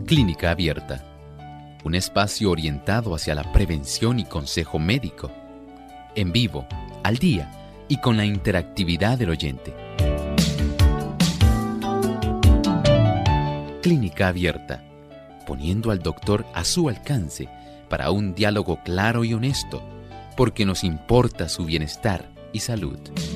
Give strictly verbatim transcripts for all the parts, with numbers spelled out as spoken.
Clínica Abierta, un espacio orientado hacia la prevención y consejo médico, en vivo, al día y con la interactividad del oyente. Clínica Abierta, poniendo al doctor a su alcance para un diálogo claro y honesto, porque nos importa su bienestar y salud.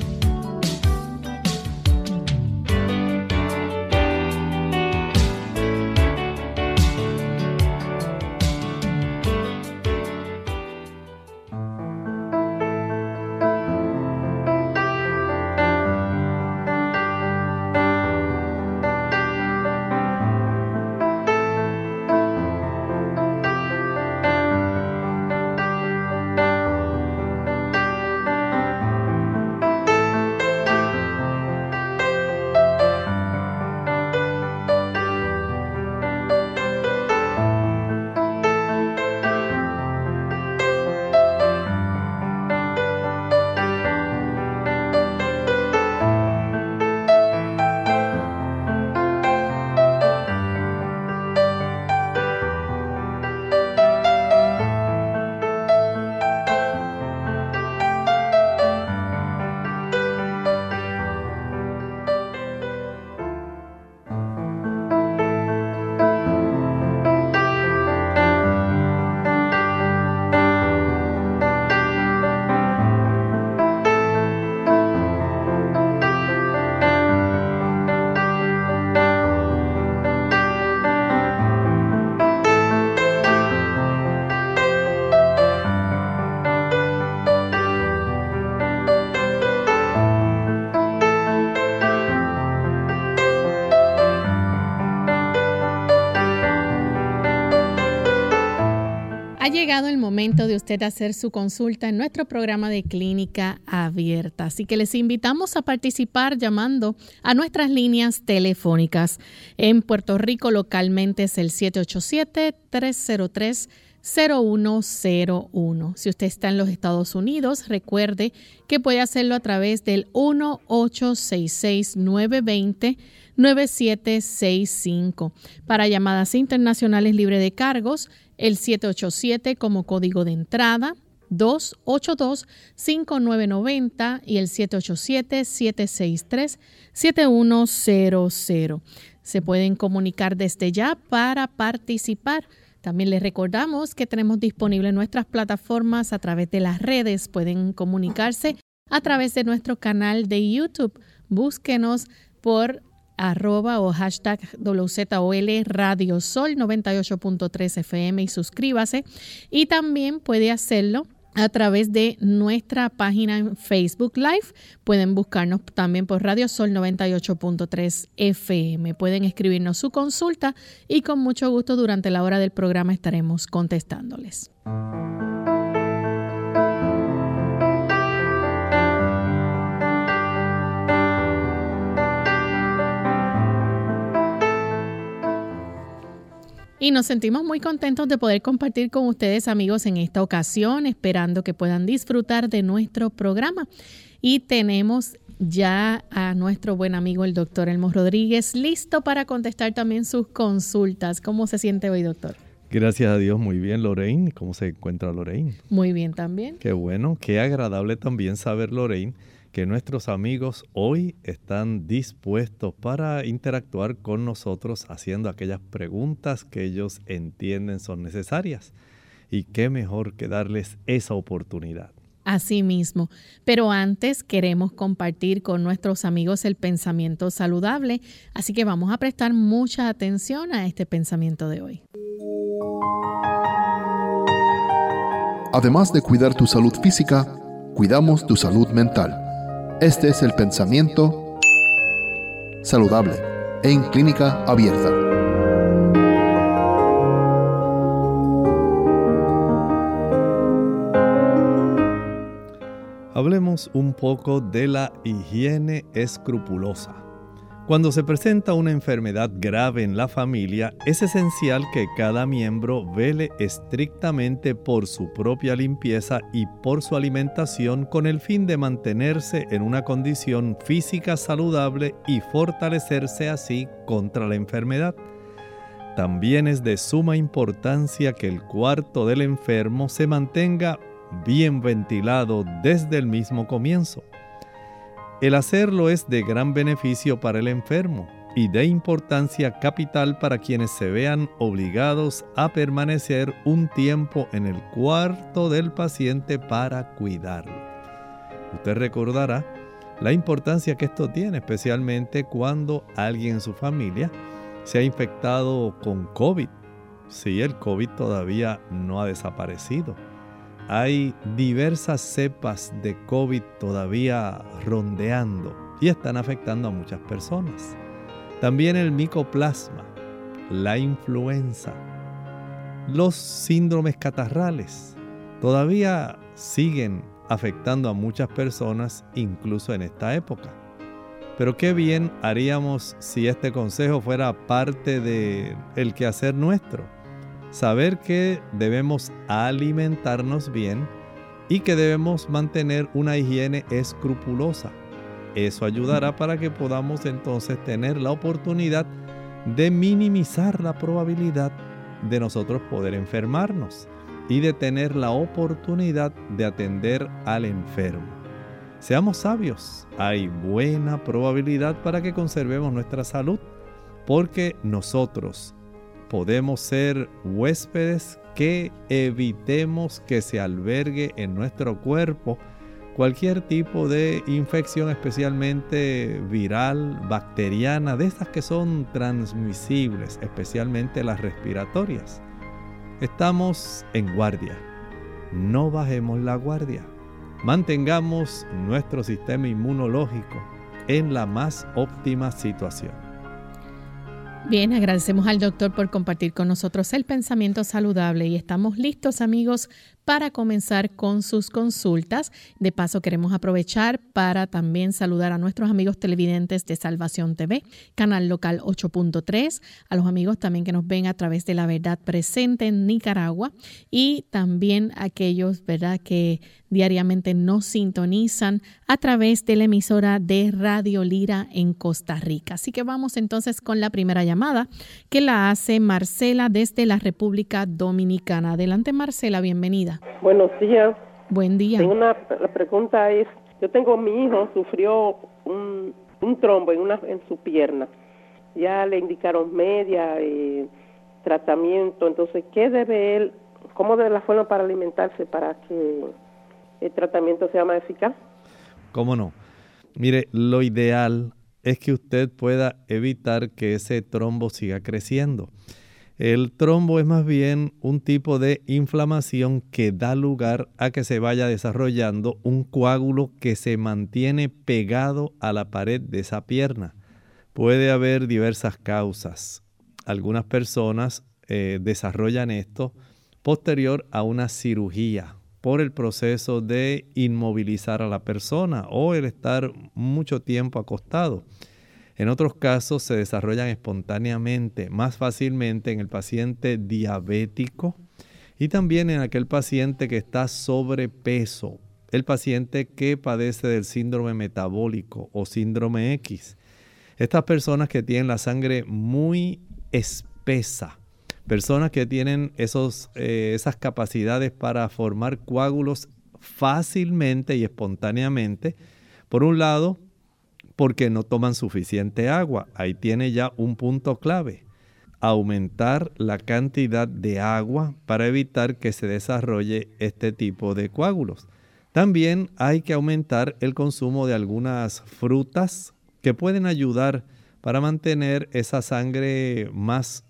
Ha llegado el momento de usted hacer su consulta en nuestro programa de Clínica Abierta. Así que les invitamos a participar llamando a nuestras líneas telefónicas. En Puerto Rico localmente es el siete ocho siete, tres cero tres, cero uno cero uno. Si usted está en los Estados Unidos, recuerde que puede hacerlo a través del uno ocho seis seis, nueve dos cero, nueve siete seis cinco. Para llamadas internacionales libre de cargos, el siete ocho siete como código de entrada, dos ocho dos, cinco nueve nueve cero y el siete ocho siete, siete seis tres, siete uno cero cero. Se pueden comunicar desde ya para participar. También les recordamos que tenemos disponibles nuestras plataformas a través de las redes. Pueden comunicarse a través de nuestro canal de YouTube. Búsquenos por arroba o hashtag W Z O L Radio Sol noventa y ocho punto tres F M y suscríbase. Y también puede hacerlo a través de nuestra página en Facebook Live. Pueden buscarnos también por Radio Sol noventa y ocho punto tres F M. Pueden escribirnos su consulta y con mucho gusto durante la hora del programa estaremos contestándoles. Y nos sentimos muy contentos de poder compartir con ustedes, amigos, en esta ocasión, esperando que puedan disfrutar de nuestro programa. Y tenemos ya a nuestro buen amigo, el doctor Elmo Rodríguez, listo para contestar también sus consultas. ¿Cómo se siente hoy, doctor? Gracias a Dios, muy bien, Lorraine. ¿Cómo se encuentra Lorraine? Muy bien también. Qué bueno, qué agradable también saber, Lorraine, que nuestros amigos hoy están dispuestos para interactuar con nosotros haciendo aquellas preguntas que ellos entienden son necesarias. Y qué mejor que darles esa oportunidad. Así mismo. Pero antes queremos compartir con nuestros amigos el pensamiento saludable, así que vamos a prestar mucha atención a este pensamiento de hoy. Además de cuidar tu salud física, cuidamos tu salud mental. Este es el pensamiento saludable en Clínica Abierta. Hablemos un poco de la higiene escrupulosa. Cuando se presenta una enfermedad grave en la familia, es esencial que cada miembro vele estrictamente por su propia limpieza y por su alimentación con el fin de mantenerse en una condición física saludable y fortalecerse así contra la enfermedad. también es de suma importancia que el cuarto del enfermo se mantenga bien ventilado desde el mismo comienzo. El hacerlo es de gran beneficio para el enfermo y de importancia capital para quienes se vean obligados a permanecer un tiempo en el cuarto del paciente para cuidarlo. Usted recordará la importancia que esto tiene, especialmente cuando alguien en su familia se ha infectado con COVID. Sí, el COVID todavía no ha desaparecido. Hay diversas cepas de COVID todavía rondeando y están afectando a muchas personas. También el micoplasma, la influenza, los síndromes catarrales todavía siguen afectando a muchas personas, incluso en esta época. Pero qué bien haríamos si este consejo fuera parte del quehacer nuestro. Saber que debemos alimentarnos bien y que debemos mantener una higiene escrupulosa. Eso ayudará para que podamos entonces tener la oportunidad de minimizar la probabilidad de nosotros poder enfermarnos y de tener la oportunidad de atender al enfermo. Seamos sabios, hay buena probabilidad para que conservemos nuestra salud, porque nosotros podemos ser huéspedes que evitemos que se albergue en nuestro cuerpo cualquier tipo de infección, especialmente viral, bacteriana, de estas que son transmisibles, especialmente las respiratorias. Estamos en guardia. No bajemos la guardia. Mantengamos nuestro sistema inmunológico en la más óptima situación. Bien, agradecemos al doctor por compartir con nosotros el pensamiento saludable y estamos listos, amigos, para comenzar con sus consultas. De paso, queremos aprovechar para también saludar a nuestros amigos televidentes de Salvación T V, canal local ocho punto tres, a los amigos también que nos ven a través de La Verdad Presente en Nicaragua y también a aquellos, ¿verdad?, que diariamente nos sintonizan a través de la emisora de Radio Lira en Costa Rica. Así que vamos entonces con la primera llamada que la hace Marcela desde la República Dominicana. Adelante, Marcela, bienvenida. Buenos días. Buen día. Tengo una, la pregunta es, yo tengo mi hijo, sufrió un, un trombo en, una, en su pierna. Ya le indicaron media, eh, tratamiento. Entonces, ¿qué debe él, cómo debe la forma para alimentarse para que el tratamiento sea más eficaz? ¿Cómo no? Mire, lo ideal es que usted pueda evitar que ese trombo siga creciendo. El trombo es más bien un tipo de inflamación que da lugar a que se vaya desarrollando un coágulo que se mantiene pegado a la pared de esa pierna. Puede haber diversas causas. Algunas personas eh, desarrollan esto posterior a una cirugía por el proceso de inmovilizar a la persona o el estar mucho tiempo acostado. En otros casos se desarrollan espontáneamente, más fácilmente en el paciente diabético y también en aquel paciente que está sobrepeso, el paciente que padece del síndrome metabólico o síndrome X. Estas personas que tienen la sangre muy espesa, personas que tienen esos, eh, esas capacidades para formar coágulos fácilmente y espontáneamente, por un lado, porque no toman suficiente agua. Ahí tiene ya un punto clave. Aumentar la cantidad de agua para evitar que se desarrolle este tipo de coágulos. También hay que aumentar el consumo de algunas frutas que pueden ayudar para mantener esa sangre más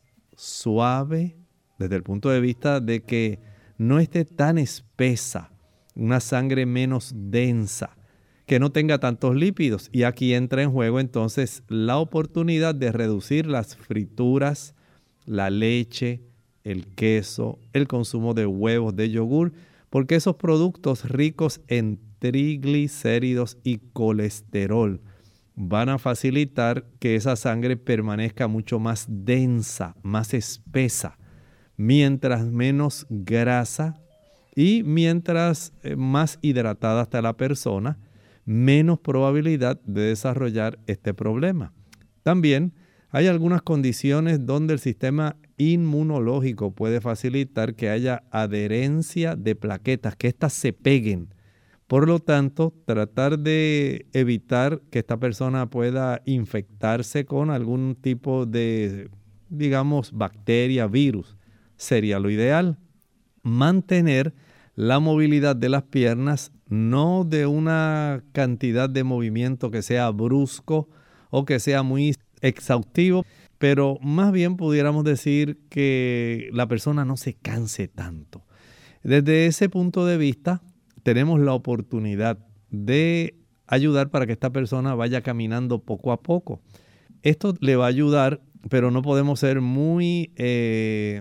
suave desde el punto de vista de que no esté tan espesa, una sangre menos densa, que no tenga tantos lípidos. Y aquí entra en juego entonces la oportunidad de reducir las frituras, la leche, el queso, el consumo de huevos, de yogur, porque esos productos ricos en triglicéridos y colesterol van a facilitar que esa sangre permanezca mucho más densa, más espesa, mientras menos grasa y mientras más hidratada está la persona, menos probabilidad de desarrollar este problema. También hay algunas condiciones donde el sistema inmunológico puede facilitar que haya adherencia de plaquetas, que éstas se peguen. Por lo tanto, tratar de evitar que esta persona pueda infectarse con algún tipo de, digamos, bacteria, virus, sería lo ideal. Mantener la movilidad de las piernas, no de una cantidad de movimiento que sea brusco o que sea muy exhaustivo, pero más bien pudiéramos decir que la persona no se canse tanto. Desde ese punto de vista, tenemos la oportunidad de ayudar para que esta persona vaya caminando poco a poco. Esto le va a ayudar, pero no podemos ser muy eh,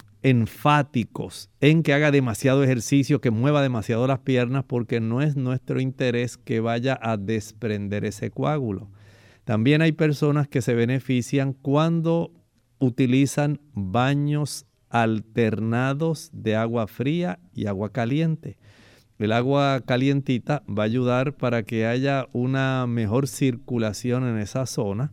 enfáticos en que haga demasiado ejercicio, que mueva demasiado las piernas, porque no es nuestro interés que vaya a desprender ese coágulo. También hay personas que se benefician cuando utilizan baños alternados de agua fría y agua caliente. El agua calientita va a ayudar para que haya una mejor circulación en esa zona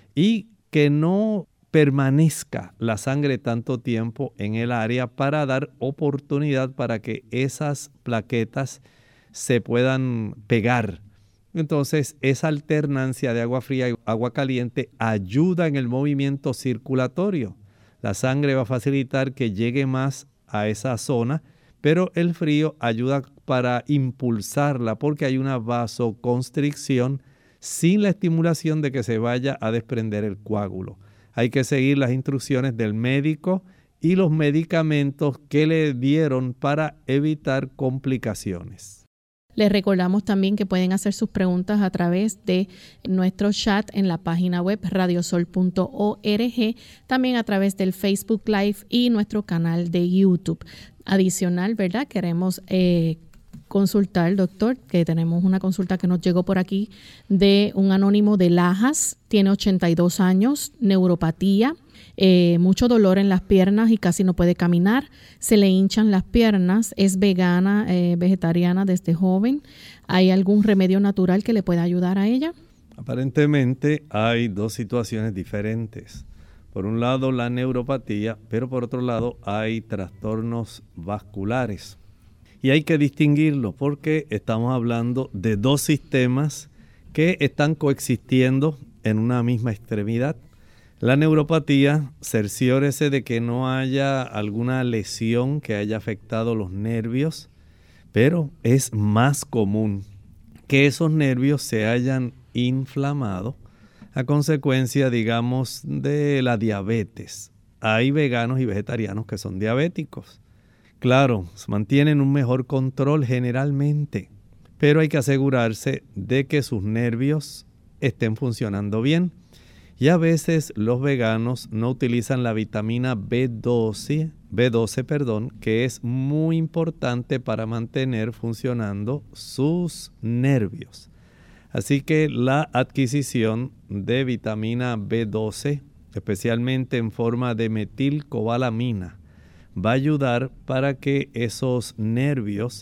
y que no permanezca la sangre tanto tiempo en el área, para dar oportunidad para que esas plaquetas se puedan pegar. Entonces, esa alternancia de agua fría y agua caliente ayuda en el movimiento circulatorio. La sangre va a facilitar que llegue más a esa zona, pero el frío ayuda para impulsarla porque hay una vasoconstricción sin la estimulación de que se vaya a desprender el coágulo. Hay que seguir las instrucciones del médico y los medicamentos que le dieron para evitar complicaciones. Les recordamos también que pueden hacer sus preguntas a través de nuestro chat en la página web radiosol punto org, también a través del Facebook Live y nuestro canal de YouTube. Adicional, ¿verdad? Queremos eh, consultar, doctor, que tenemos una consulta que nos llegó por aquí de un anónimo de Lajas, tiene ochenta y dos años, neuropatía, eh, mucho dolor en las piernas y casi no puede caminar, se le hinchan las piernas, es vegana, eh, vegetariana desde joven. ¿Hay algún remedio natural que le pueda ayudar a ella? Aparentemente hay dos situaciones diferentes. Por un lado la neuropatía, pero por otro lado hay trastornos vasculares. Y hay que distinguirlo porque estamos hablando de dos sistemas que están coexistiendo en una misma extremidad. La neuropatía, cerciórese de que no haya alguna lesión que haya afectado los nervios, pero es más común que esos nervios se hayan inflamado a consecuencia, digamos, de la diabetes. Hay veganos y vegetarianos que son diabéticos. Claro, mantienen un mejor control generalmente, pero hay que asegurarse de que sus nervios estén funcionando bien. Y a veces los veganos no utilizan la vitamina B doce, B doce, perdón, que es muy importante para mantener funcionando sus nervios. Así que la adquisición de vitamina B doce, especialmente en forma de metilcobalamina, va a ayudar para que esos nervios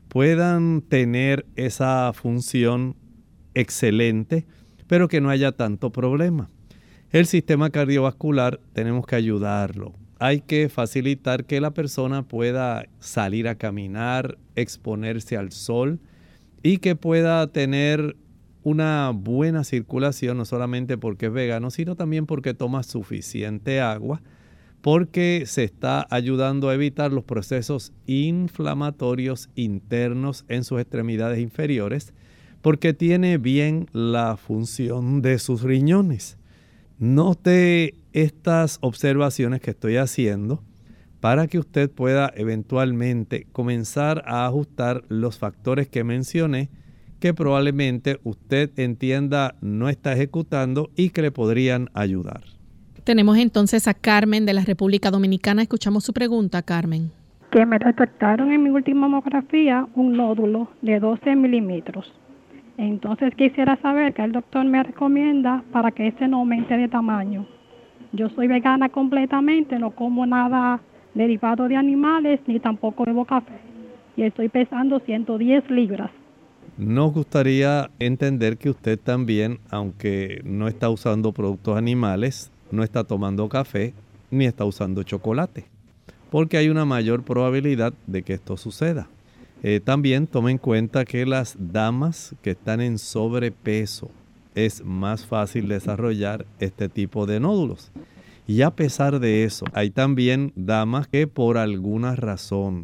puedan tener esa función excelente, pero que no haya tanto problema. El sistema cardiovascular tenemos que ayudarlo. Hay que facilitar que la persona pueda salir a caminar, exponerse al sol y que pueda tener una buena circulación, no solamente porque es vegano, sino también porque toma suficiente agua, porque se está ayudando a evitar los procesos inflamatorios internos en sus extremidades inferiores, porque tiene bien la función de sus riñones. Note estas observaciones que estoy haciendo para que usted pueda eventualmente comenzar a ajustar los factores que mencioné, que probablemente usted entienda no está ejecutando y que le podrían ayudar. Tenemos entonces a Carmen de la República Dominicana. Escuchamos su pregunta, Carmen. Que me detectaron en mi última mamografía un nódulo de doce milímetros. Entonces quisiera saber qué el doctor me recomienda para que ese no aumente de tamaño. Yo soy vegana completamente, no como nada derivado de animales ni tampoco bebo café. Y estoy pesando ciento diez libras. Nos gustaría entender que usted también, aunque no está usando productos animales, no está tomando café, ni está usando chocolate, porque hay una mayor probabilidad de que esto suceda. Eh, también tome en cuenta que las damas que están en sobrepeso es más fácil desarrollar este tipo de nódulos. Y a pesar de eso, hay también damas que por alguna razón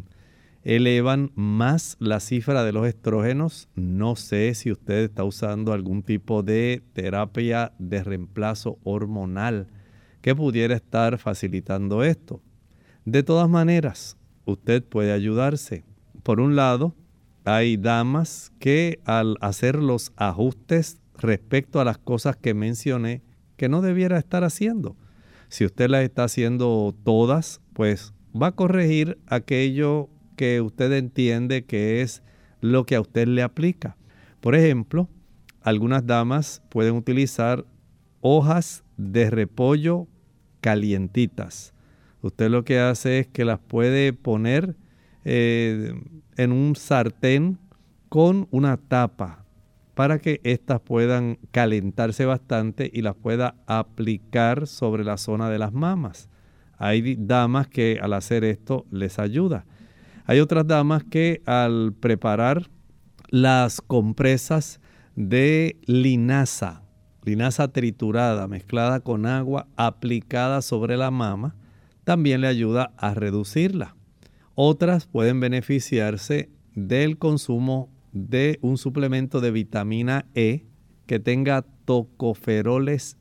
elevan más la cifra de los estrógenos. No sé si usted está usando algún tipo de terapia de reemplazo hormonal que pudiera estar facilitando esto. De todas maneras, usted puede ayudarse. Por un lado, hay damas que al hacer los ajustes respecto a las cosas que mencioné, que no debiera estar haciendo. Si usted las está haciendo todas, pues va a corregir aquello que usted entiende que es lo que a usted le aplica. Por ejemplo, algunas damas pueden utilizar hojas de repollo calientitas. Usted lo que hace es que las puede poner eh, en un sartén con una tapa para que éstas puedan calentarse bastante y las pueda aplicar sobre la zona de las mamas. Hay damas que al hacer esto les ayuda. Hay otras damas que al preparar las compresas de linaza, linaza triturada mezclada con agua aplicada sobre la mama, también le ayuda a reducirla. Otras pueden beneficiarse del consumo de un suplemento de vitamina E que tenga tocoferoles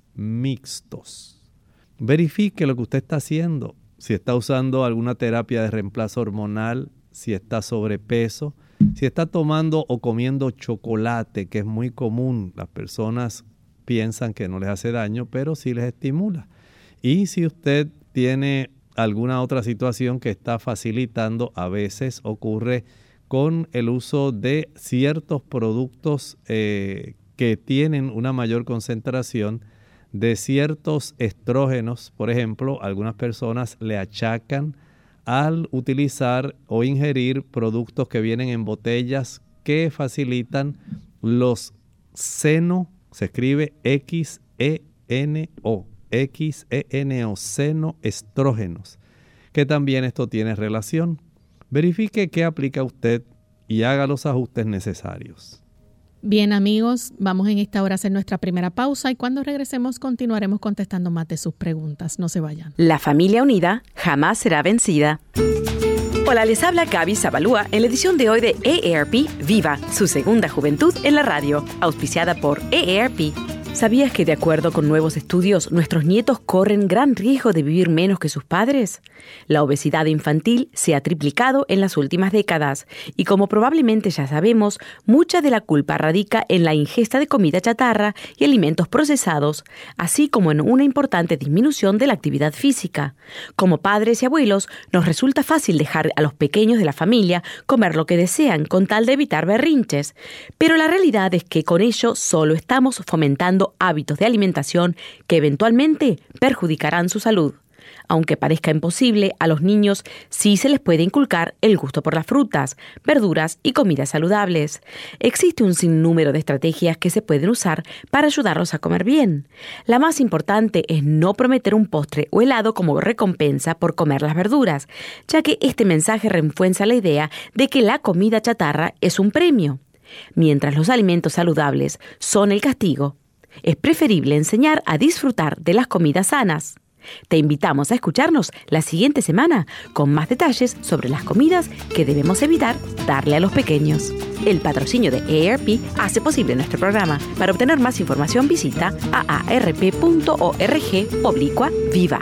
mixtos. Verifique lo que usted está haciendo. Si está usando alguna terapia de reemplazo hormonal, si está sobrepeso, si está tomando o comiendo chocolate, que es muy común. Las personas piensan que no les hace daño, pero sí les estimula. Y si usted tiene alguna otra situación que está facilitando, a veces ocurre con el uso de ciertos productos eh, que tienen una mayor concentración de ciertos estrógenos. Por ejemplo, algunas personas le achacan al utilizar o ingerir productos que vienen en botellas que facilitan los seno, se escribe X E N O, X E N O, senoestrógenos, que también esto tiene relación. Verifique qué aplica usted y haga los ajustes necesarios. Bien, amigos, vamos en esta hora a hacer nuestra primera pausa y cuando regresemos continuaremos contestando más de sus preguntas. No se vayan. La familia unida jamás será vencida. Hola, les habla Gaby Zabalúa en la edición de hoy de A A R P Viva, su segunda juventud en la radio, auspiciada por A A R P. ¿Sabías que de acuerdo con nuevos estudios, nuestros nietos corren gran riesgo de vivir menos que sus padres? La obesidad infantil se ha triplicado en las últimas décadas y como probablemente ya sabemos, mucha de la culpa radica en la ingesta de comida chatarra y alimentos procesados, así como en una importante disminución de la actividad física. Como padres y abuelos, nos resulta fácil dejar a los pequeños de la familia comer lo que desean con tal de evitar berrinches, pero la realidad es que con ello solo estamos fomentando hábitos de alimentación que eventualmente perjudicarán su salud. Aunque parezca imposible, a los niños sí se les puede inculcar el gusto por las frutas, verduras y comidas saludables. Existe un sinnúmero de estrategias que se pueden usar para ayudarlos a comer bien. La más importante es no prometer un postre o helado como recompensa por comer las verduras, ya que este mensaje refuerza la idea de que la comida chatarra es un premio, mientras los alimentos saludables son el castigo. Es preferible enseñar a disfrutar de las comidas sanas. Te invitamos a escucharnos la siguiente semana con más detalles sobre las comidas que debemos evitar darle a los pequeños. El patrocinio de A A R P hace posible nuestro programa. Para obtener más información visita a a r p punto org oblicua viva.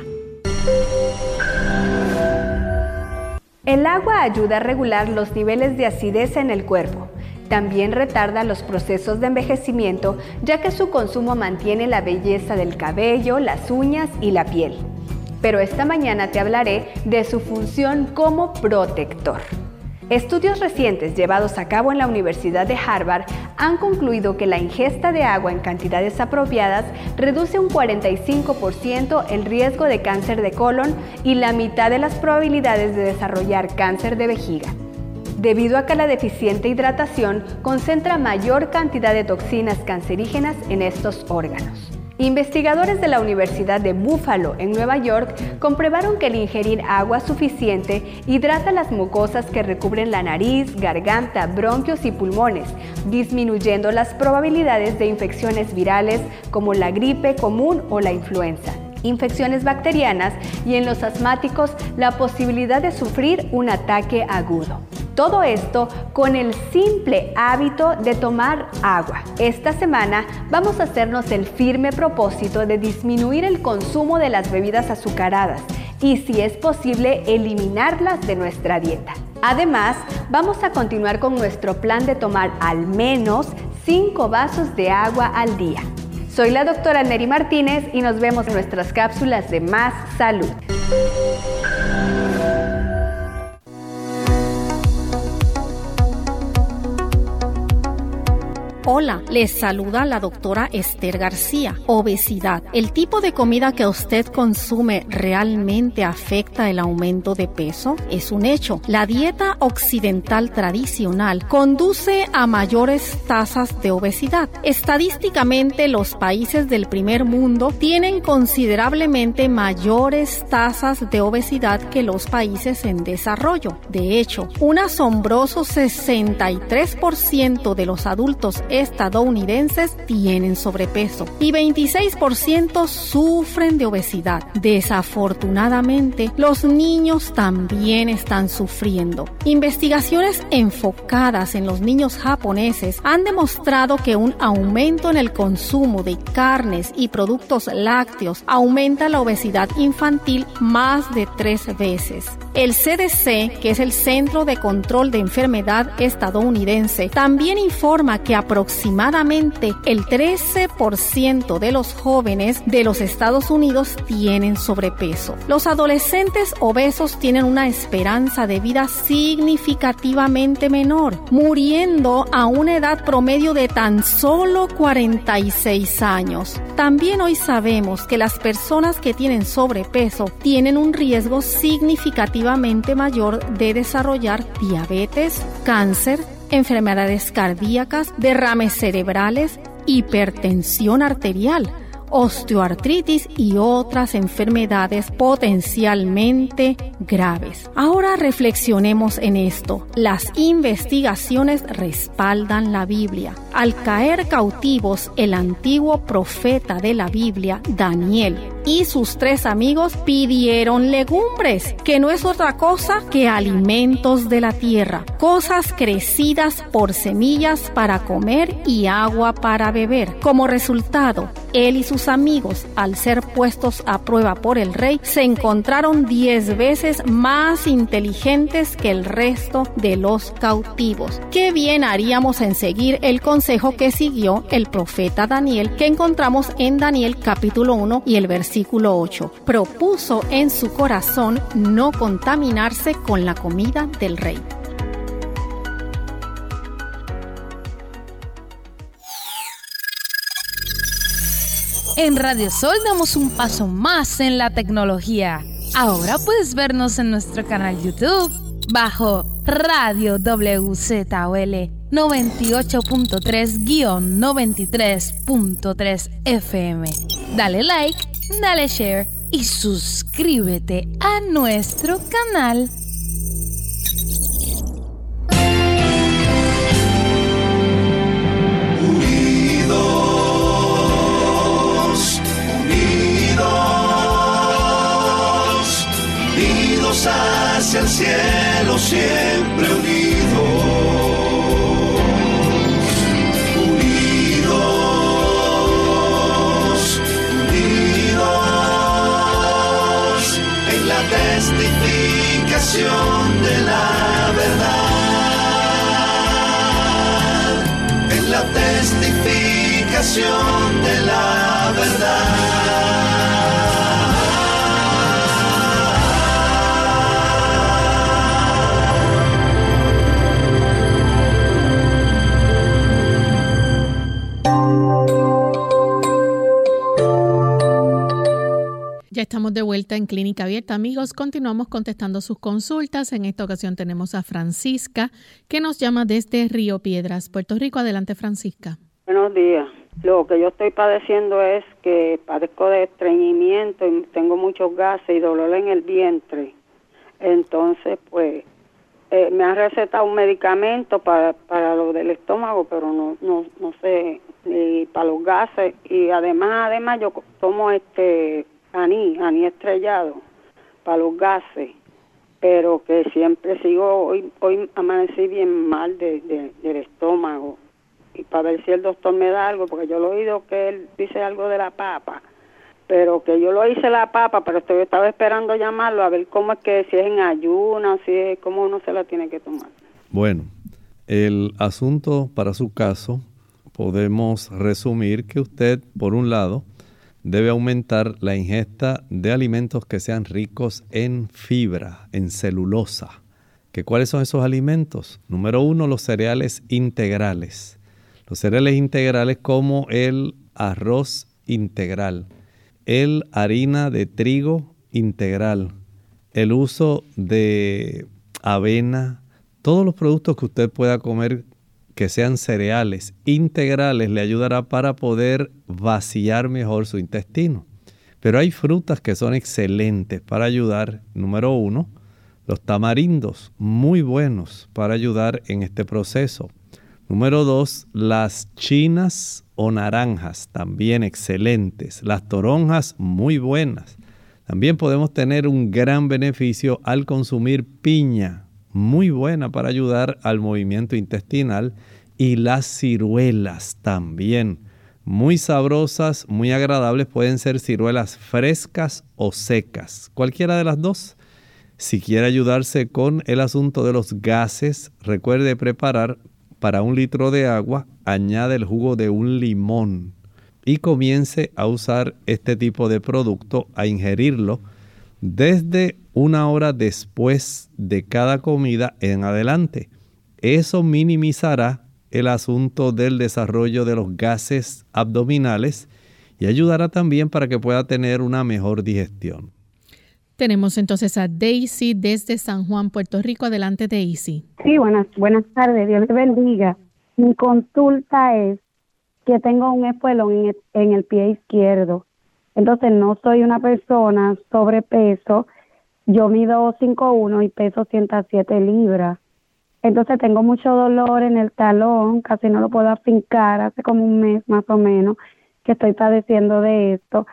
El agua ayuda a regular los niveles de acidez en el cuerpo. También retarda los procesos de envejecimiento, ya que su consumo mantiene la belleza del cabello, las uñas y la piel. Pero esta mañana te hablaré de su función como protector. Estudios recientes llevados a cabo en la Universidad de Harvard han concluido que la ingesta de agua en cantidades apropiadas reduce un cuarenta y cinco por ciento el riesgo de cáncer de colon y la mitad de las probabilidades de desarrollar cáncer de vejiga, debido a que la deficiente hidratación concentra mayor cantidad de toxinas cancerígenas en estos órganos. Investigadores de la Universidad de Buffalo, en Nueva York, comprobaron que el ingerir agua suficiente hidrata las mucosas que recubren la nariz, garganta, bronquios y pulmones, disminuyendo las probabilidades de infecciones virales como la gripe común o la influenza, infecciones bacterianas y en los asmáticos la posibilidad de sufrir un ataque agudo. Todo esto con el simple hábito de tomar agua. Esta semana vamos a hacernos el firme propósito de disminuir el consumo de las bebidas azucaradas y, si es posible, eliminarlas de nuestra dieta. Además, vamos a continuar con nuestro plan de tomar al menos cinco vasos de agua al día. Soy la doctora Neri Martínez y nos vemos en nuestras cápsulas de Más Salud. Hola, les saluda la doctora Esther García. Obesidad. ¿El tipo de comida que usted consume realmente afecta el aumento de peso? Es un hecho. La dieta occidental tradicional conduce a mayores tasas de obesidad. Estadísticamente, los países del primer mundo tienen considerablemente mayores tasas de obesidad que los países en desarrollo. De hecho, un asombroso sesenta y tres por ciento de los adultos estadounidenses tienen sobrepeso y veintiséis por ciento sufren de obesidad. Desafortunadamente, los niños también están sufriendo. Investigaciones enfocadas en los niños japoneses han demostrado que un aumento en el consumo de carnes y productos lácteos aumenta la obesidad infantil más de tres veces. El C D C, que es el Centro de Control de Enfermedad estadounidense, también informa que aproximadamente Aproximadamente el trece por ciento de los jóvenes de los Estados Unidos tienen sobrepeso. Los adolescentes obesos tienen una esperanza de vida significativamente menor, muriendo a una edad promedio de tan solo cuarenta y seis años. También hoy sabemos que las personas que tienen sobrepeso tienen un riesgo significativamente mayor de desarrollar diabetes, cáncer, enfermedades cardíacas, derrames cerebrales, hipertensión arterial, osteoartritis y otras enfermedades potencialmente graves. Ahora reflexionemos en esto. Las investigaciones respaldan la Biblia. Al caer cautivos, el antiguo profeta de la Biblia, Daniel, y sus tres amigos pidieron legumbres, que no es otra cosa que alimentos de la tierra, cosas crecidas por semillas para comer y agua para beber. Como resultado, él y sus amigos, al ser puestos a prueba por el rey, se encontraron diez veces más inteligentes que el resto de los cautivos. Qué bien haríamos en seguir el consejo que siguió el profeta Daniel, que encontramos en Daniel capítulo uno y el versículo ocho. Propuso en su corazón no contaminarse con la comida del rey. En Radio Sol damos un paso más en la tecnología. Ahora puedes vernos en nuestro canal YouTube bajo Radio W Z O L noventa y ocho punto tres guión noventa y tres punto tres F M. Dale like, dale share y suscríbete a nuestro canal. Hacia el cielo, siempre unidos, unidos, unidos, en la testificación de la verdad, en la testificación de la verdad. Ya estamos de vuelta en Clínica Abierta, amigos. Continuamos contestando sus consultas. En esta ocasión tenemos a Francisca, que nos llama desde Río Piedras, Puerto Rico. Adelante, Francisca. Buenos días. Lo que yo estoy padeciendo es que padezco de estreñimiento y tengo muchos gases y dolor en el vientre. Entonces, pues, eh, me han recetado un medicamento para, para lo del estómago, pero no no no sé, y para los gases. Y además, además yo tomo este aní, aní estrellado para los gases, pero que siempre sigo, hoy hoy amanecí bien mal de, de, del estómago. Y para ver si el doctor me da algo, porque yo lo he oído que él dice algo de la papa, pero que yo lo hice la papa, pero estoy, estaba esperando llamarlo a ver cómo es que, si es en ayunas, si es, cómo uno se la tiene que tomar. Bueno, el asunto para su caso, podemos resumir que usted, por un lado, debe aumentar la ingesta de alimentos que sean ricos en fibra, en celulosa. ¿Que cuáles son esos alimentos? Número uno, los cereales integrales. Los cereales integrales como el arroz integral, el harina de trigo integral, el uso de avena, todos los productos que usted pueda comer que sean cereales integrales le ayudará para poder vaciar mejor su intestino. Pero hay frutas que son excelentes para ayudar. Número uno, los tamarindos, muy buenos para ayudar en este proceso. Número dos, las chinas o naranjas, también excelentes. Las toronjas, muy buenas. También podemos tener un gran beneficio al consumir piña, muy buena para ayudar al movimiento intestinal. Y las ciruelas también, muy sabrosas, muy agradables. Pueden ser ciruelas frescas o secas, cualquiera de las dos. Si quiere ayudarse con el asunto de los gases, recuerde preparar para un litro de agua, añade el jugo de un limón y comience a usar este tipo de producto, a ingerirlo desde una hora después de cada comida en adelante. Eso minimizará el asunto del desarrollo de los gases abdominales y ayudará también para que pueda tener una mejor digestión. Tenemos entonces a Daisy desde San Juan, Puerto Rico. Adelante, Daisy. Sí, buenas, buenas tardes. Dios le bendiga. Mi consulta es que tengo un espuelón en el, en el pie izquierdo. Entonces, no soy una persona sobrepeso. Yo mido cinco uno y peso ciento siete libras. Entonces, tengo mucho dolor en el talón. Casi no lo puedo afincar. Hace como un mes más o menos que estoy padeciendo de esto.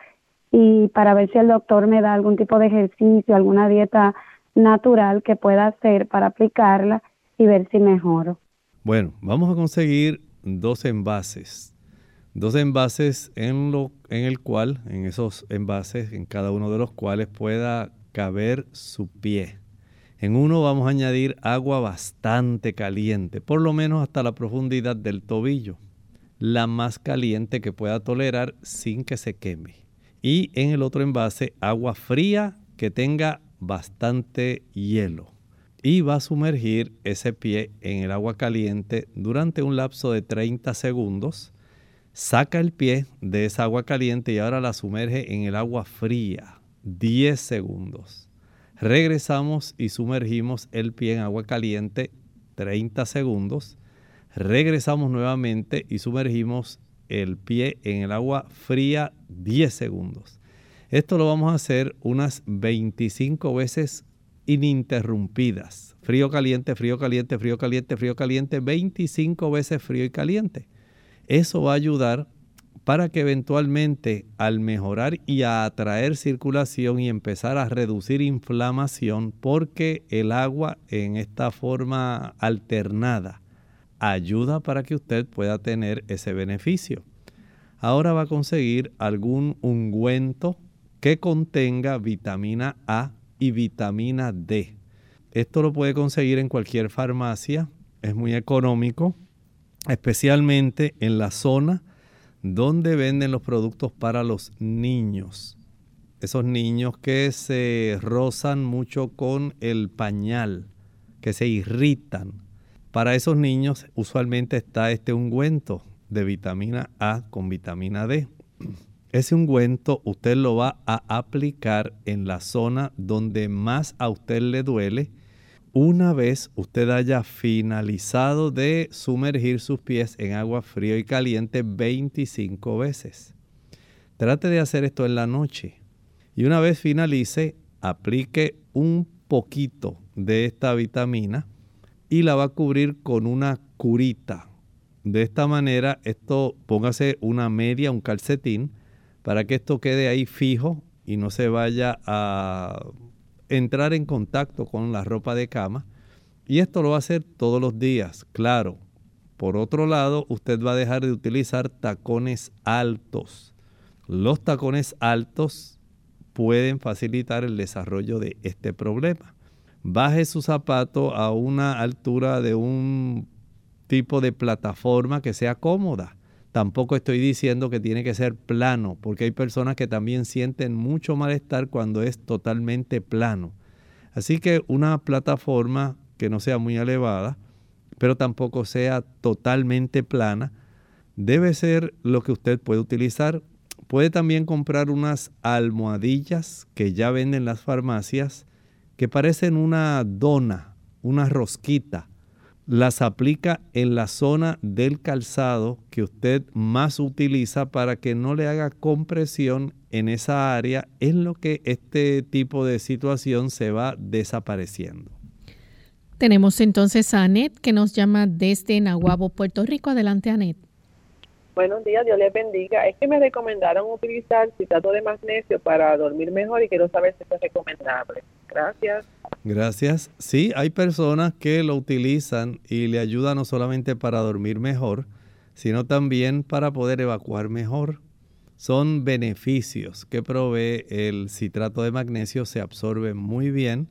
Y para ver si el doctor me da algún tipo de ejercicio, alguna dieta natural que pueda hacer para aplicarla y ver si mejoro. Bueno, vamos a conseguir dos envases. Dos envases en, lo, en el cual, en esos envases, en cada uno de los cuales pueda caber su pie. En uno vamos a añadir agua bastante caliente, por lo menos hasta la profundidad del tobillo. La más caliente que pueda tolerar sin que se queme. Y en el otro envase, agua fría que tenga bastante hielo. Y va a sumergir ese pie en el agua caliente durante un lapso de treinta segundos. Saca el pie de esa agua caliente y ahora la sumerge en el agua fría. diez segundos. Regresamos y sumergimos el pie en agua caliente treinta segundos. Regresamos nuevamente y sumergimos el pie en el agua fría diez segundos. Esto lo vamos a hacer unas veinticinco veces ininterrumpidas. Frío, caliente, frío, caliente, frío, caliente, frío, caliente, veinticinco veces frío y caliente. Eso va a ayudar para que eventualmente al mejorar y a atraer circulación y empezar a reducir inflamación, porque el agua en esta forma alternada ayuda para que usted pueda tener ese beneficio. Ahora va a conseguir algún ungüento que contenga vitamina A y vitamina D. Esto lo puede conseguir en cualquier farmacia, es muy económico, especialmente en la zona donde venden los productos para los niños. Esos niños que se rozan mucho con el pañal, que se irritan. Para esos niños usualmente está este ungüento de vitamina A con vitamina D. Ese ungüento usted lo va a aplicar en la zona donde más a usted le duele una vez usted haya finalizado de sumergir sus pies en agua fría y caliente veinticinco veces. Trate de hacer esto en la noche. Y una vez finalice, aplique un poquito de esta vitamina y la va a cubrir con una curita. De esta manera, esto póngase una media, un calcetín, para que esto quede ahí fijo y no se vaya a entrar en contacto con la ropa de cama. Y esto lo va a hacer todos los días, claro. Por otro lado, usted va a dejar de utilizar tacones altos. Los tacones altos pueden facilitar el desarrollo de este problema. Baje su zapato a una altura de un tipo de plataforma que sea cómoda. Tampoco estoy diciendo que tiene que ser plano, porque hay personas que también sienten mucho malestar cuando es totalmente plano. Así que una plataforma que no sea muy elevada, pero tampoco sea totalmente plana, debe ser lo que usted puede utilizar. Puede también comprar unas almohadillas que ya venden en las farmacias, que parecen una dona, una rosquita. Las aplica en la zona del calzado que usted más utiliza para que no le haga compresión en esa área, en lo que este tipo de situación se va desapareciendo. Tenemos entonces a Anet, que nos llama desde Nahuabo, Puerto Rico. Adelante, Anet. Buenos días, Dios les bendiga. Es que me recomendaron utilizar citrato de magnesio para dormir mejor y quiero saber si es recomendable. Gracias. Gracias. Sí, hay personas que lo utilizan y le ayuda no solamente para dormir mejor, sino también para poder evacuar mejor. Son beneficios que provee el citrato de magnesio, se absorbe muy bien.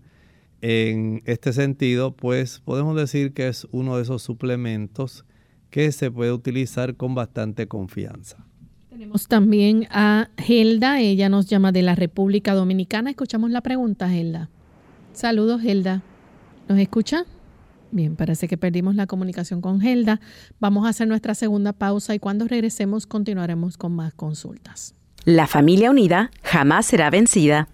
En este sentido, pues podemos decir que es uno de esos suplementos que se puede utilizar con bastante confianza. Tenemos también a Gelda, ella nos llama de la República Dominicana. Escuchamos la pregunta, Gelda. Saludos, Gelda. ¿Nos escucha? Bien, parece que perdimos la comunicación con Gelda. Vamos a hacer nuestra segunda pausa y cuando regresemos continuaremos con más consultas. La familia unida jamás será vencida.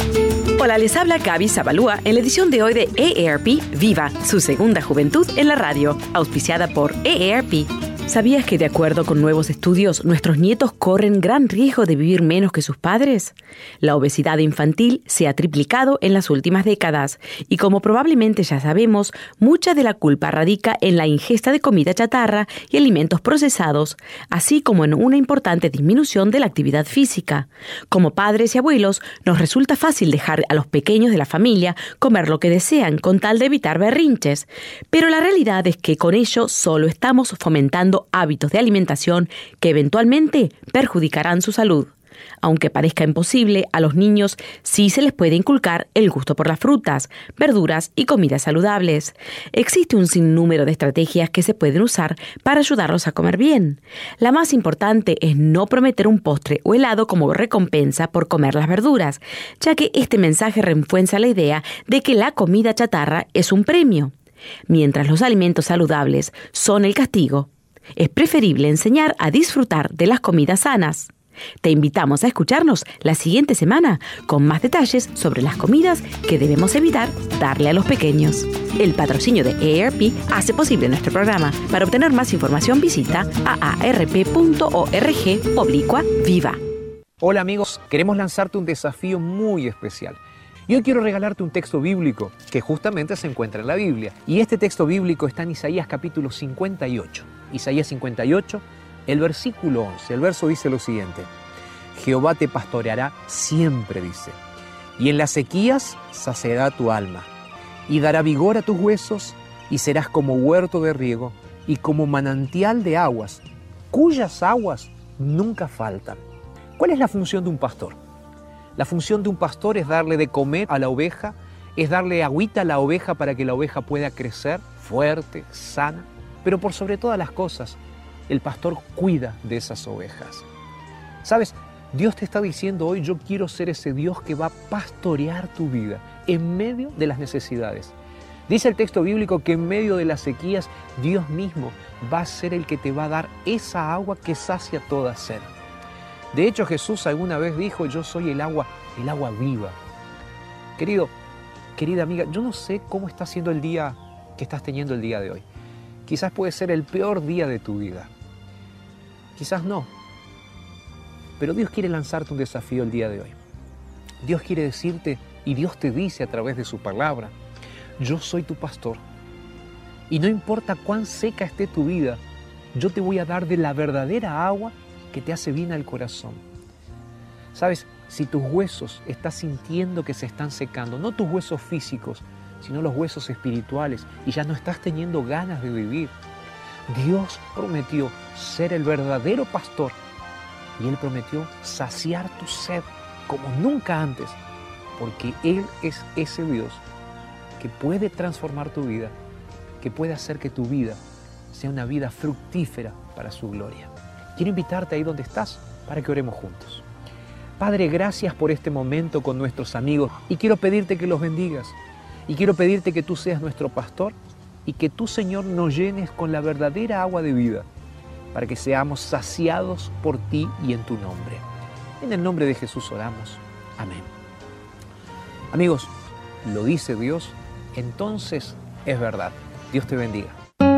Hola, les habla Gaby Zabalúa en la edición de hoy de A A R P Viva, su segunda juventud en la radio, auspiciada por A A R P. ¿Sabías que de acuerdo con nuevos estudios, nuestros nietos corren gran riesgo de vivir menos que sus padres? La obesidad infantil se ha triplicado en las últimas décadas y como probablemente ya sabemos, mucha de la culpa radica en la ingesta de comida chatarra y alimentos procesados, así como en una importante disminución de la actividad física. Como padres y abuelos, nos resulta fácil dejar a los pequeños de la familia comer lo que desean con tal de evitar berrinches, pero la realidad es que con ello solo estamos fomentando hábitos de alimentación que eventualmente perjudicarán su salud. Aunque parezca imposible, a los niños sí se les puede inculcar el gusto por las frutas, verduras y comidas saludables. Existe un sinnúmero de estrategias que se pueden usar para ayudarlos a comer bien. La más importante es no prometer un postre o helado como recompensa por comer las verduras, ya que este mensaje refuerza la idea de que la comida chatarra es un premio, mientras los alimentos saludables son el castigo. Es preferible enseñar a disfrutar de las comidas sanas. Te invitamos a escucharnos la siguiente semana con más detalles sobre las comidas que debemos evitar darle a los pequeños. El patrocinio de A A R P hace posible nuestro programa. Para obtener más información visita a a r p punto org oblicua viva. Hola amigos, queremos lanzarte un desafío muy especial. Yo quiero regalarte un texto bíblico que justamente se encuentra en la Biblia. Y este texto bíblico está en Isaías capítulo cincuenta y ocho. Isaías cincuenta y ocho, el versículo once. El verso dice lo siguiente: Jehová te pastoreará siempre, dice, y en las sequías saciará tu alma, y dará vigor a tus huesos, y serás como huerto de riego, y como manantial de aguas, cuyas aguas nunca faltan. ¿Cuál es la función de un pastor? La función de un pastor es darle de comer a la oveja, es darle agüita a la oveja para que la oveja pueda crecer fuerte, sana, pero por sobre todas las cosas, el pastor cuida de esas ovejas. ¿Sabes? Dios te está diciendo hoy, yo quiero ser ese Dios que va a pastorear tu vida en medio de las necesidades. Dice el texto bíblico que en medio de las sequías, Dios mismo va a ser el que te va a dar esa agua que sacia toda sed. De hecho, Jesús alguna vez dijo, yo soy el agua, el agua viva. Querido, querida amiga, yo no sé cómo está siendo el día que estás teniendo el día de hoy. Quizás puede ser el peor día de tu vida. Quizás no. Pero Dios quiere lanzarte un desafío el día de hoy. Dios quiere decirte, y Dios te dice a través de su palabra, yo soy tu pastor. Y no importa cuán seca esté tu vida, yo te voy a dar de la verdadera agua que te hace bien al corazón. ¿Sabes? Si tus huesos estás sintiendo que se están secando, no tus huesos físicos, sino los huesos espirituales, y ya no estás teniendo ganas de vivir, Dios prometió ser el verdadero pastor y Él prometió saciar tu sed como nunca antes, porque Él es ese Dios que puede transformar tu vida, que puede hacer que tu vida sea una vida fructífera para su gloria. Quiero invitarte ahí donde estás para que oremos juntos. Padre, gracias por este momento con nuestros amigos y quiero pedirte que los bendigas y quiero pedirte que tú seas nuestro pastor y que tú, Señor, nos llenes con la verdadera agua de vida para que seamos saciados por ti y en tu nombre. En el nombre de Jesús oramos. Amén. Amigos, lo dice Dios, entonces es verdad. Dios te bendiga.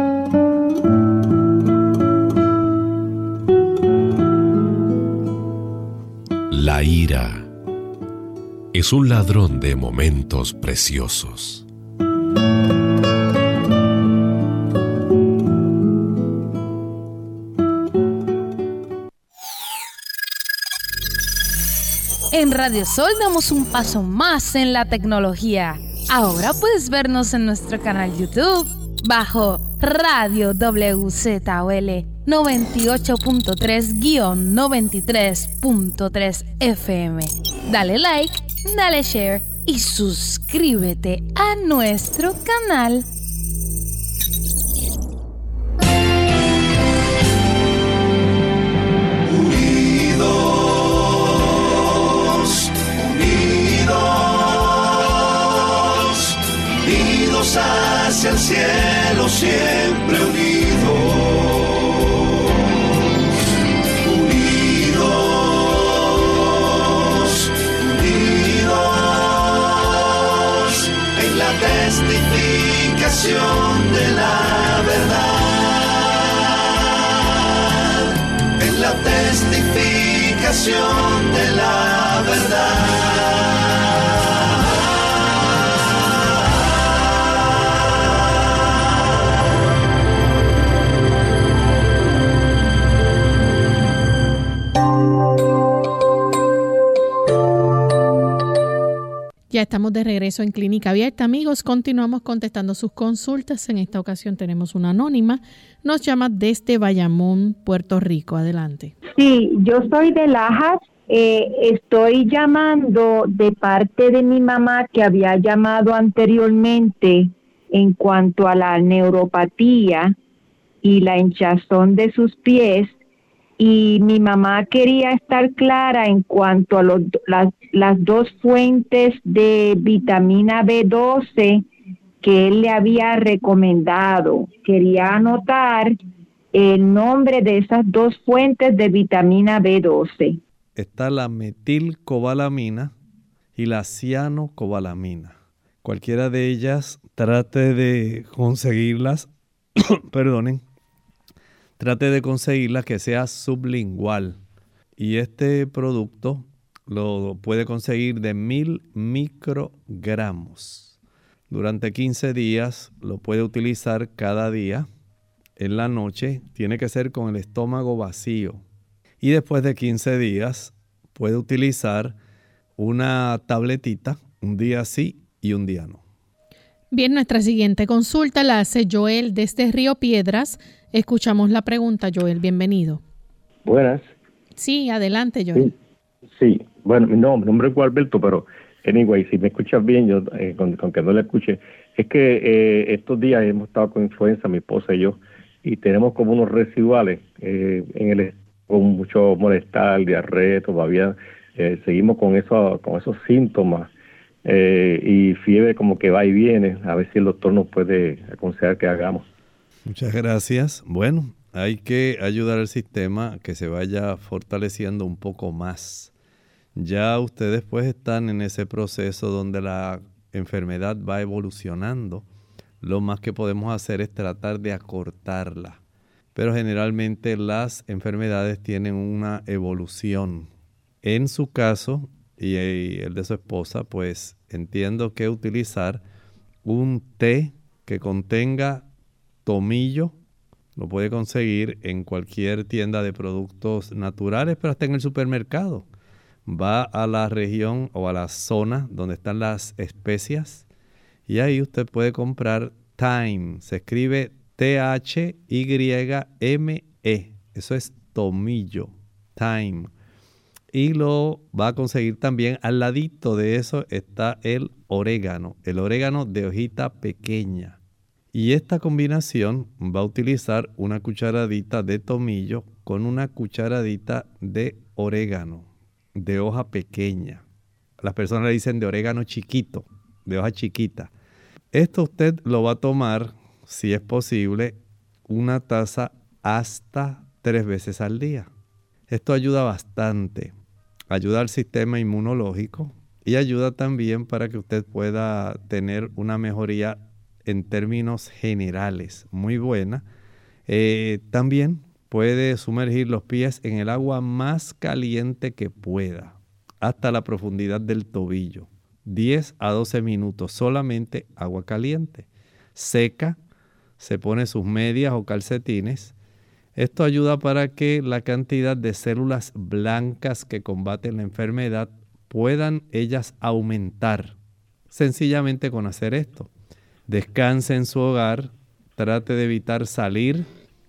La ira es un ladrón de momentos preciosos. En Radio Sol damos un paso más en la tecnología. Ahora puedes vernos en nuestro canal YouTube bajo Radio W Z O L noventa y ocho punto tres guión noventa y tres punto tres F M. Dale like, dale share y suscríbete a nuestro canal. Unidos, unidos, unidos hacia el cielo, siempre unidos. Testificación de la verdad, en la testificación de la verdad. Ya estamos de regreso en Clínica Abierta, amigos. Continuamos contestando sus consultas. En esta ocasión tenemos una anónima. Nos llama desde Bayamón, Puerto Rico. Adelante. Sí, yo soy de Lajas. Eh, estoy llamando de parte de mi mamá que había llamado anteriormente en cuanto a la neuropatía y la hinchazón de sus pies. Y mi mamá quería estar clara en cuanto a los, las, las dos fuentes de vitamina B doce que él le había recomendado. Quería anotar el nombre de esas dos fuentes de vitamina B doce. Está la metilcobalamina y la cianocobalamina. Cualquiera de ellas trate de conseguirlas, perdonen, trate de conseguirla que sea sublingual. Y este producto lo puede conseguir de mil microgramos. Durante quince días lo puede utilizar cada día. En la noche tiene que ser con el estómago vacío. Y después de quince días puede utilizar una tabletita, un día sí y un día no. Bien, nuestra siguiente consulta la hace Joel desde Río Piedras. Escuchamos la pregunta, Joel. Bienvenido. Buenas. Sí, adelante, Joel. Sí, sí. Bueno, no, mi nombre es Gualberto, pero anyway, si me escuchas bien, yo eh, con, con que no le escuche, es que eh, estos días hemos estado con influenza, mi esposa y yo, y tenemos como unos residuales eh, en el con mucho molestar, diarrea, todavía eh, seguimos con eso, con esos síntomas. Eh, y fiebre como que va y viene, a ver si el doctor nos puede aconsejar que hagamos. Muchas gracias. Bueno, hay que ayudar al sistema a que se vaya fortaleciendo un poco más. Ya ustedes pues están en ese proceso donde la enfermedad va evolucionando, lo más que podemos hacer es tratar de acortarla. Pero generalmente las enfermedades tienen una evolución. En su caso y el de su esposa, pues entiendo que utilizar un té que contenga tomillo, lo puede conseguir en cualquier tienda de productos naturales, pero hasta en el supermercado. Va a la región o a la zona donde están las especias y ahí usted puede comprar thyme. Se escribe T H Y M E. Eso es tomillo, thyme. Y lo va a conseguir también. Al ladito de eso está el orégano. El orégano de hojita pequeña. Y esta combinación va a utilizar una cucharadita de tomillo con una cucharadita de orégano de hoja pequeña. Las personas le dicen de orégano chiquito, de hoja chiquita. Esto usted lo va a tomar, si es posible, una taza hasta tres veces al día. Esto ayuda bastante. Ayuda al sistema inmunológico y ayuda también para que usted pueda tener una mejoría en términos generales muy buena. Eh, también puede sumergir los pies en el agua más caliente que pueda, hasta la profundidad del tobillo. diez a doce minutos, solamente agua caliente. Seca, se pone sus medias o calcetines. Esto ayuda para que la cantidad de células blancas que combaten la enfermedad puedan ellas aumentar. Sencillamente con hacer esto. Descanse en su hogar, trate de evitar salir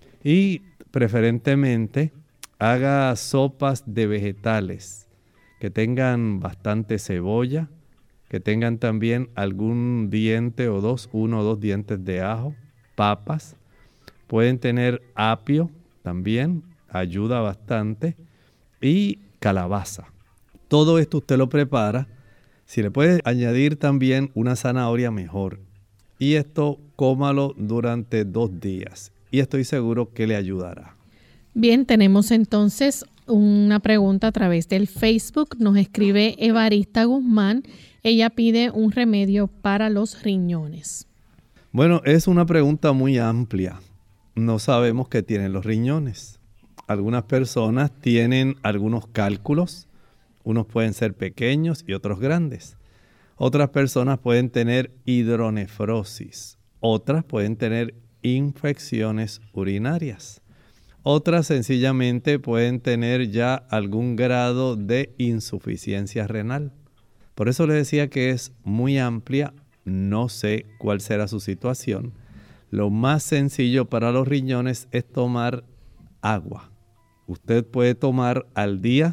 y preferentemente haga sopas de vegetales que tengan bastante cebolla, que tengan también algún diente o dos, uno o dos dientes de ajo, papas. Pueden tener apio también, ayuda bastante, y calabaza. Todo esto usted lo prepara. Si le puede añadir también una zanahoria, mejor. Y esto cómalo durante dos días. Y estoy seguro que le ayudará. Bien, tenemos entonces una pregunta a través del Facebook. Nos escribe Evarista Guzmán. Ella pide un remedio para los riñones. Bueno, es una pregunta muy amplia. No sabemos qué tienen los riñones. Algunas personas tienen algunos cálculos. Unos pueden ser pequeños y otros grandes. Otras personas pueden tener hidronefrosis. Otras pueden tener infecciones urinarias. Otras sencillamente pueden tener ya algún grado de insuficiencia renal. Por eso le decía que es muy amplia. No sé cuál será su situación. Lo más sencillo para los riñones es tomar agua. Usted puede tomar al día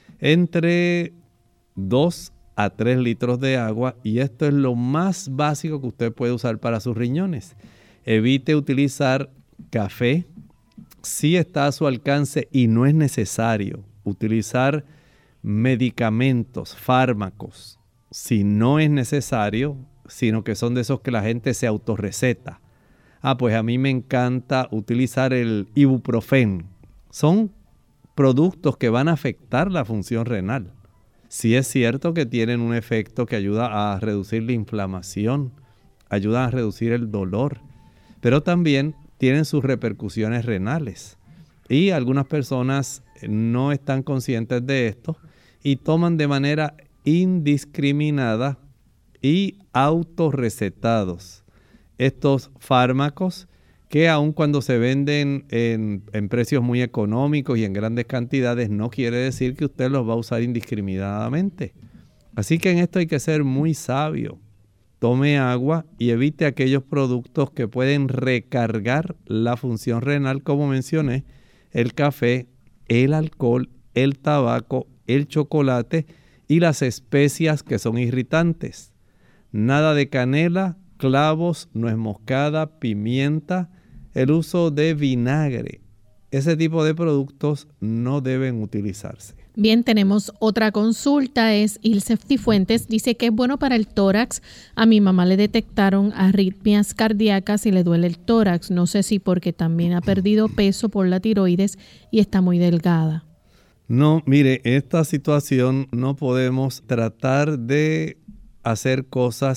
entre dos a tres litros de agua y esto es lo más básico que usted puede usar para sus riñones. Evite utilizar café si está a su alcance y no es necesario utilizar medicamentos, fármacos, si no es necesario, sino que son de esos que la gente se autorreceta. Ah, pues a mí me encanta utilizar el ibuprofeno. Son productos que van a afectar la función renal. Sí es cierto que tienen un efecto que ayuda a reducir la inflamación, ayuda a reducir el dolor, pero también tienen sus repercusiones renales. Y algunas personas no están conscientes de esto y toman de manera indiscriminada y autorrecetados estos fármacos que aun cuando se venden en, en precios muy económicos y en grandes cantidades, no quiere decir que usted los va a usar indiscriminadamente. Así que en esto hay que ser muy sabio. Tome agua y evite aquellos productos que pueden recargar la función renal, como mencioné, el café, el alcohol, el tabaco, el chocolate y las especias que son irritantes. Nada de canela, clavos, nuez moscada, pimienta, el uso de vinagre. Ese tipo de productos no deben utilizarse. Bien, tenemos otra consulta, es Ilse Cifuentes, dice que es bueno para el tórax. A mi mamá le detectaron arritmias cardíacas y le duele el tórax. No sé si porque también ha perdido peso por la tiroides y está muy delgada. No, mire, esta situación no podemos tratar de hacer cosas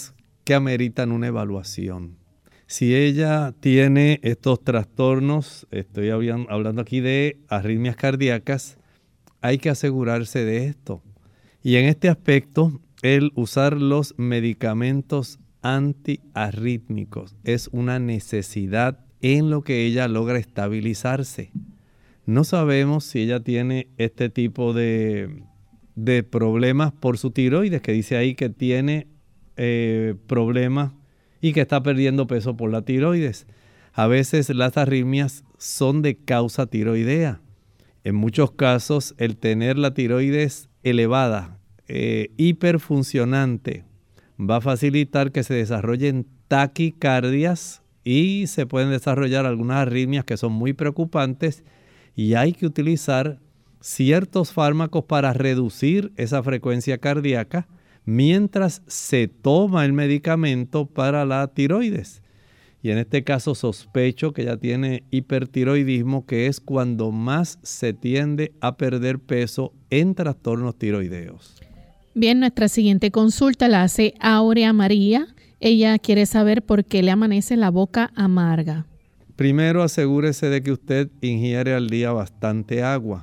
que ameritan una evaluación. Si ella tiene estos trastornos, estoy hablando aquí de arritmias cardíacas, hay que asegurarse de esto. Y en este aspecto, el usar los medicamentos antiarrítmicos es una necesidad en lo que ella logra estabilizarse. No sabemos si ella tiene este tipo de, de problemas por su tiroides, que dice ahí que tiene eh, problemas y que está perdiendo peso por la tiroides. A veces las arritmias son de causa tiroidea. En muchos casos, el tener la tiroides elevada, eh, hiperfuncionante, va a facilitar que se desarrollen taquicardias y se pueden desarrollar algunas arritmias que son muy preocupantes y hay que utilizar ciertos fármacos para reducir esa frecuencia cardíaca mientras se toma el medicamento para la tiroides. Y en este caso sospecho que ella tiene hipertiroidismo, que es cuando más se tiende a perder peso en trastornos tiroideos. Bien, nuestra siguiente consulta la hace Aurea María. Ella quiere saber por qué le amanece la boca amarga. Primero, asegúrese de que usted ingiere al día bastante agua.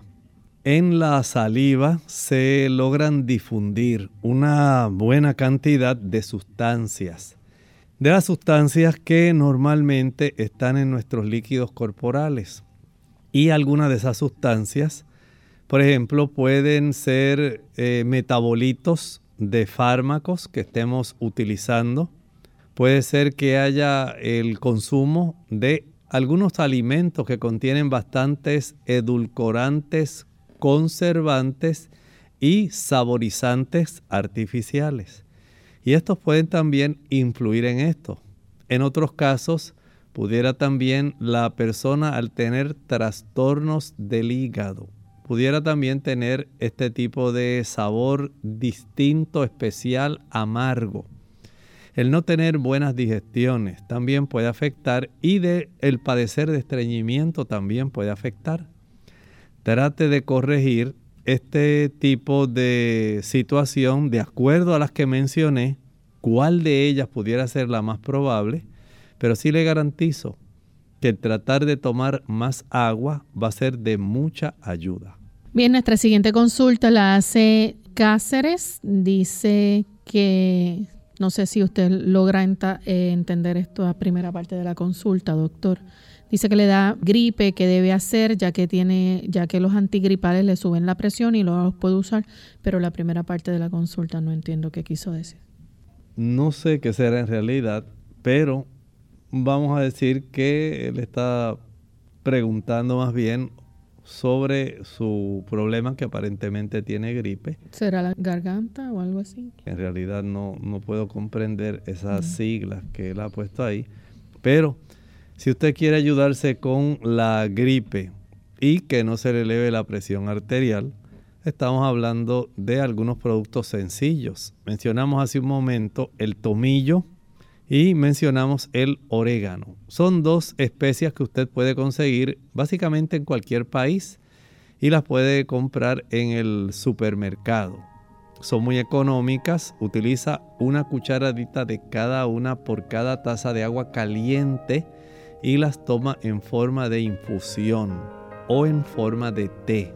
En la saliva se logran difundir una buena cantidad de sustancias. De las sustancias que normalmente están en nuestros líquidos corporales. Y algunas de esas sustancias, por ejemplo, pueden ser eh, metabolitos de fármacos que estemos utilizando. Puede ser que haya el consumo de algunos alimentos que contienen bastantes edulcorantes, conservantes y saborizantes artificiales. Y estos pueden también influir en esto. En otros casos, pudiera también la persona al tener trastornos del hígado, pudiera también tener este tipo de sabor distinto, especial, amargo. El no tener buenas digestiones también puede afectar y de el padecer de estreñimiento también puede afectar. Trate de corregir este tipo de situación de acuerdo a las que mencioné, cuál de ellas pudiera ser la más probable, pero sí le garantizo que el tratar de tomar más agua va a ser de mucha ayuda. Bien, nuestra siguiente consulta la hace Cáceres. Dice que, no sé si usted logra enta, eh, entender esto a primera parte de la consulta, doctor. Dice que le da gripe, que debe hacer, ya que tiene, ya que los antigripales le suben la presión y luego los puede usar, pero la primera parte de la consulta no entiendo qué quiso decir. No sé qué será en realidad, pero vamos a decir que él está preguntando más bien sobre su problema, que aparentemente tiene gripe. ¿Será la garganta o algo así? En realidad no, no puedo comprender esas uh-huh. siglas que él ha puesto ahí, pero si usted quiere ayudarse con la gripe y que no se le eleve la presión arterial, estamos hablando de algunos productos sencillos. Mencionamos hace un momento el tomillo y mencionamos el orégano. Son dos especias que usted puede conseguir básicamente en cualquier país y las puede comprar en el supermercado. Son muy económicas. Utiliza una cucharadita de cada una por cada taza de agua caliente y las toma en forma de infusión o en forma de té.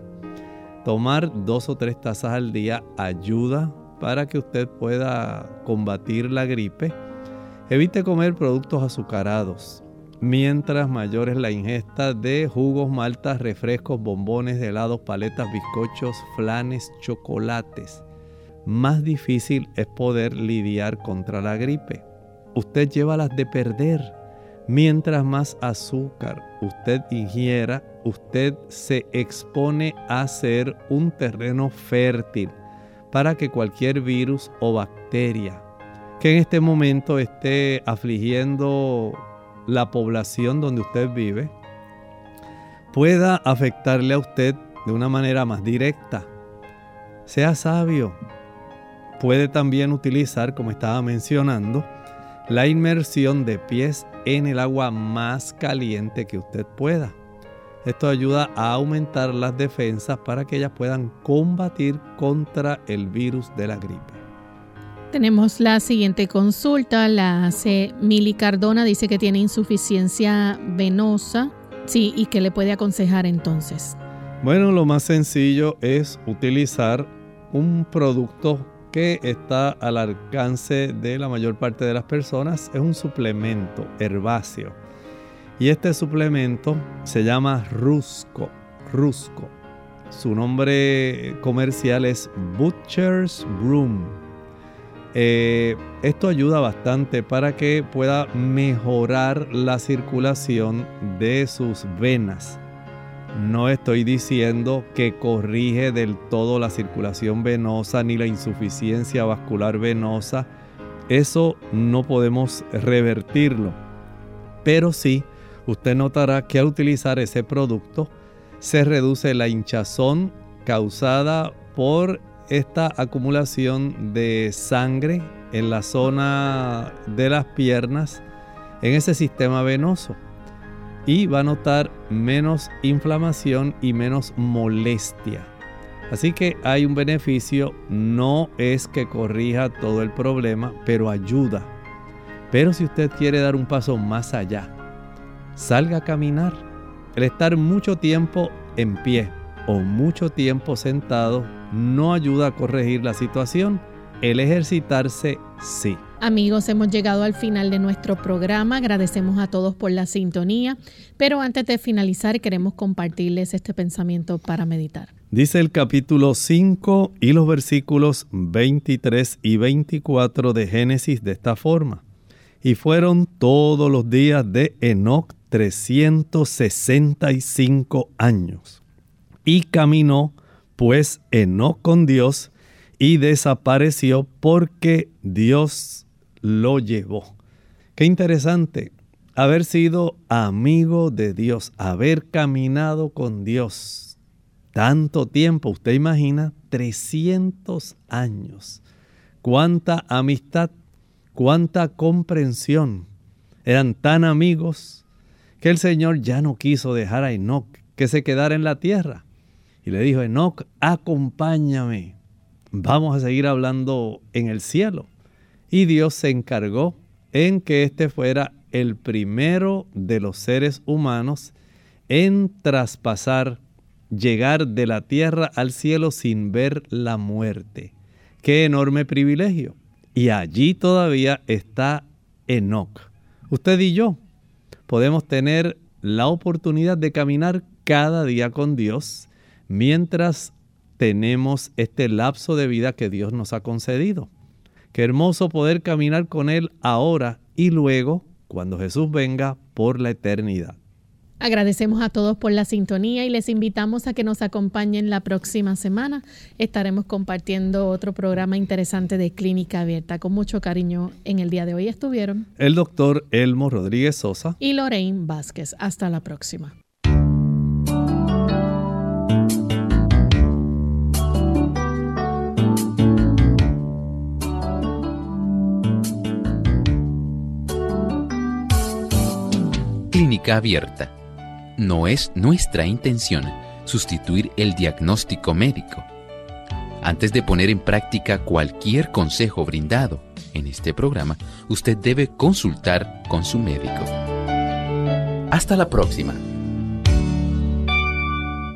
Tomar dos o tres tazas al día ayuda para que usted pueda combatir la gripe. Evite comer productos azucarados. Mientras mayor es la ingesta de jugos, maltas, refrescos, bombones, helados, paletas, bizcochos, flanes, chocolates, más difícil es poder lidiar contra la gripe. Usted lleva las de perder. Mientras más azúcar usted ingiera, usted se expone a ser un terreno fértil para que cualquier virus o bacteria que en este momento esté afligiendo la población donde usted vive pueda afectarle a usted de una manera más directa. Sea sabio. Puede también utilizar, como estaba mencionando, la inmersión de pies en el agua más caliente que usted pueda. Esto ayuda a aumentar las defensas para que ellas puedan combatir contra el virus de la gripe. Tenemos la siguiente consulta, la hace Mili Cardona, dice que tiene insuficiencia venosa. Sí, ¿y qué le puede aconsejar entonces? Bueno, lo más sencillo es utilizar un producto que está al alcance de la mayor parte de las personas. Es un suplemento herbáceo. Y este suplemento se llama Rusco. Rusco. Su nombre comercial es Butcher's Broom. Eh, esto ayuda bastante para que pueda mejorar la circulación de sus venas. No estoy diciendo que corrige del todo la circulación venosa ni la insuficiencia vascular venosa. Eso no podemos revertirlo. Pero sí, usted notará que al utilizar ese producto se reduce la hinchazón causada por esta acumulación de sangre en la zona de las piernas, en ese sistema venoso. Y va a notar menos inflamación y menos molestia. Así que hay un beneficio, no es que corrija todo el problema, pero ayuda. Pero si usted quiere dar un paso más allá, salga a caminar. El estar mucho tiempo en pie o mucho tiempo sentado no ayuda a corregir la situación. El ejercitarse sí. Amigos, hemos llegado al final de nuestro programa. Agradecemos a todos por la sintonía, pero antes de finalizar queremos compartirles este pensamiento para meditar. Dice el capítulo cinco y los versículos veintitrés y veinticuatro de Génesis de esta forma. Y fueron todos los días de Enoc trescientos sesenta y cinco años. Y caminó pues Enoc con Dios y desapareció porque Dios lo llevó. Qué interesante haber sido amigo de Dios, haber caminado con Dios tanto tiempo. Usted imagina, trescientos años. Cuánta amistad, cuánta comprensión. Eran tan amigos que el Señor ya no quiso dejar a Enoc que se quedara en la tierra. Y le dijo: Enoc, acompáñame. Vamos a seguir hablando en el cielo. Y Dios se encargó en que este fuera el primero de los seres humanos en traspasar, llegar de la tierra al cielo sin ver la muerte. ¡Qué enorme privilegio! Y allí todavía está Enoc. Usted y yo podemos tener la oportunidad de caminar cada día con Dios mientras tenemos este lapso de vida que Dios nos ha concedido. Qué hermoso poder caminar con Él ahora y luego, cuando Jesús venga, por la eternidad. Agradecemos a todos por la sintonía y les invitamos a que nos acompañen la próxima semana. Estaremos compartiendo otro programa interesante de Clínica Abierta. Con mucho cariño, en el día de hoy estuvieron el doctor Elmo Rodríguez Sosa y Lorraine Vázquez. Hasta la próxima. Clínica Abierta. No es nuestra intención sustituir el diagnóstico médico. Antes de poner en práctica cualquier consejo brindado en este programa, usted debe consultar con su médico. Hasta la próxima.